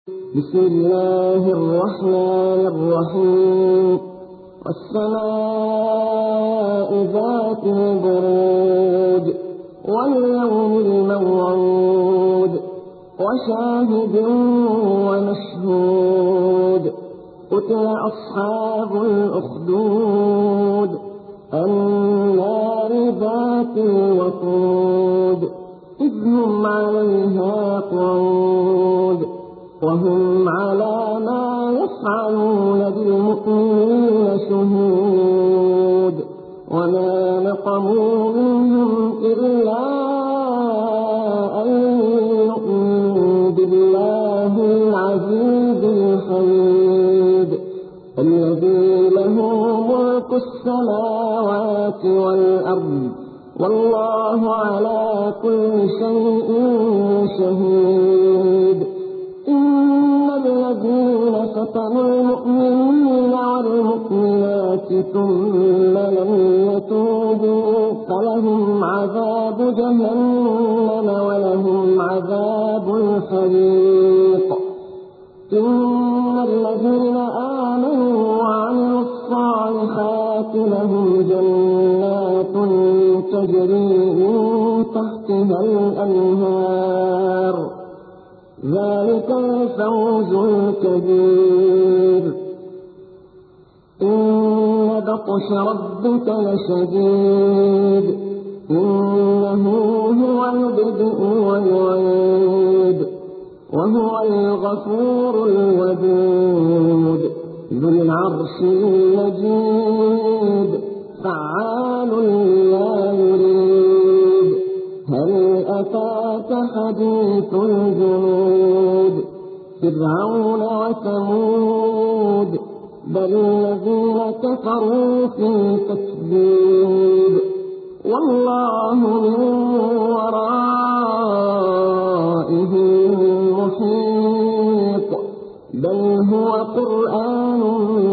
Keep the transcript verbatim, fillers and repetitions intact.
بسم الله الرحمن الرحيم والسماء ذات البروج واليوم الموعود وشاهد ومشهود قتل أصحاب الأخدود النار ذات الوقود إذ هم عليها قعود وهم على ما يفعلون بالمؤمنين شهود وما نقموا منهم إلا أن يؤمنوا بالله العزيز الحميد الذي له ملك السماوات والأرض والله على كل شيء شهيد. إن الذين فتنوا المؤمنين والمؤمنات ثم لم يتوبوا فلهم عذاب جهنم ولهم عذاب الحريق. إن الذين آمنوا وعملوا الصالحات لهم جنات تجري من تحتها الأنهار ذلك الفوز الكبير. إن بطش ربك لشديد إنه هو يبدئ ويعيد وهو الغفور الودود ذو العرش المجيد فعال لما يريد. هل أتاك حديث الجنود فرعون وثمود بل الذين كفروا في تكذيب والله من ورائهم محيط بل هو قرآن